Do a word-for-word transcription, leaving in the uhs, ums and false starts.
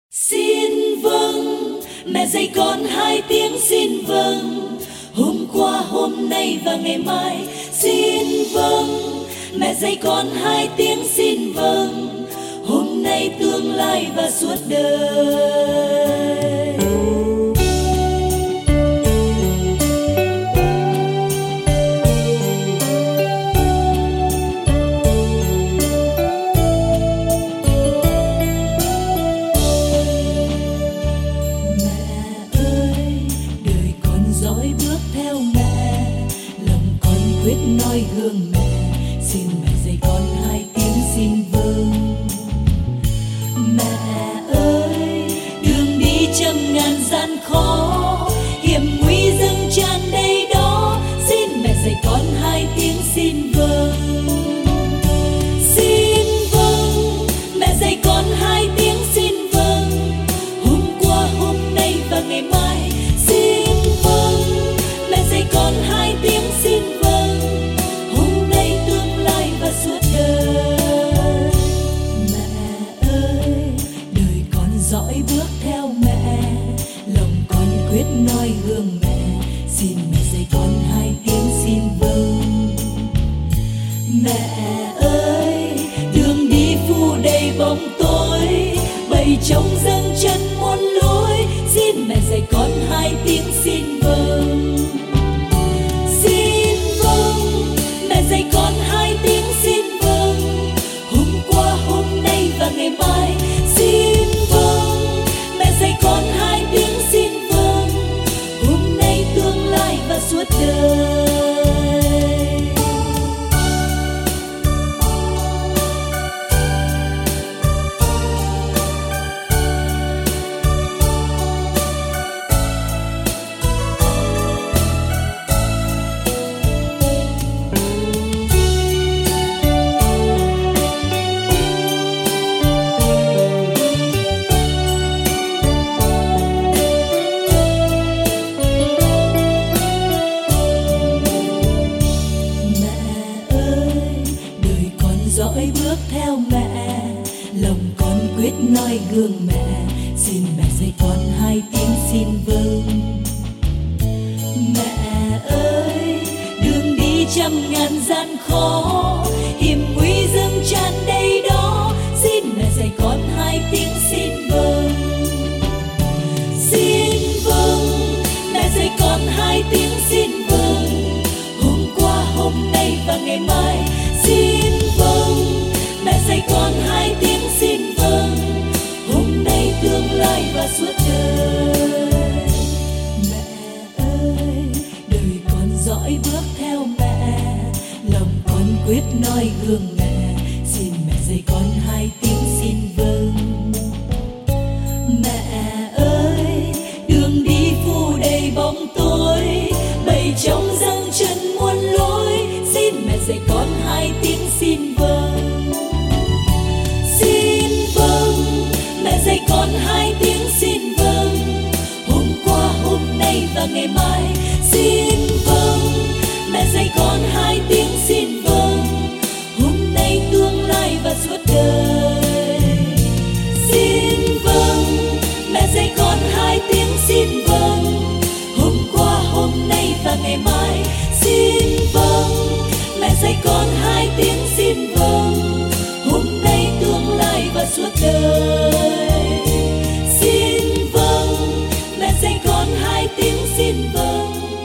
Xin vâng, mẹ dạy con hai tiếng xin vâng. Hôm qua, hôm nay và ngày mai. Xin vâng, mẹ dạy con hai tiếng xin vâng. Hôm nay, tương lai và suốt đời. Quyết nói gương mẹ, xin mẹ dạy con hai tiếng xin vâng. Mẹ ơi, đường đi trăm ngàn gian khó, hiểm nguy dâng tràn đầy đó. Xin mẹ dạy con hai tiếng xin vâng. Xin vâng, mẹ dạy con hai tiếng xin vâng. Hôm qua, hôm nay và ngày mai. Xin vâng, mẹ dạy con hai tiếng xin vâng. Suốt đời. Mẹ ơi, đời con dõi bước theo mẹ, lòng con quyết noi gương mẹ. Xin mẹ dạy con hai tiếng xin vâng. Mẹ ơi, đường đi phủ đầy bóng tối, bầy trống dâng chân muôn lối. Xin mẹ dạy con hai tiếng xin vâng. Xin vâng, mẹ dạy con hai tiếng xin vâng. Hôm qua, hôm nay và ngày mai. Xin vâng, mẹ dạy con hai tiếng xin vâng. Hôm nay, tương lai và suốt đời. Dõi bước theo mẹ, lòng con quyết noi gương mẹ. Xin mẹ dạy con hai tiếng xin vâng. Mẹ ơi, đường đi trăm ngàn gian khó, hiểm nguy dâng tràn đầy đó. Xin mẹ dạy con hai tiếng xin vâng. Xin vâng, mẹ dạy con hai tiếng xin vâng. Hôm qua, hôm nay và ngày mai. Xin vâng, mẹ dạy con hai tiếng xin vâng. Hôm nay, tương lai và suốt đời. Mẹ ơi, đời con dõi bước theo mẹ, lòng con quyết noi gương mẹ. Xin mẹ dạy con hai tiếng xin vâng. Mẹ ơi, đường đi phủ đầy bóng tối, bầy trống dâng chân muôn lối. Xin mẹ dạy con hai tiếng xin vâng. Xin vâng, mẹ dạy con hai tiếng xin vâng. Hôm qua, hôm nay và ngày mai. Xin vâng, mẹ dạy con hai tiếng xin vâng. Hôm nay, tương lai và suốt đời. Xin vâng, mẹ dạy con hai tiếng xin vâng. Hôm qua, hôm nay và ngày mai. Xin vâng, mẹ dạy con hai tiếng xin vâng. Hôm nay, tương lai và suốt đời. Xin vâng, mẹ dạy con hai tiếng xin vâng.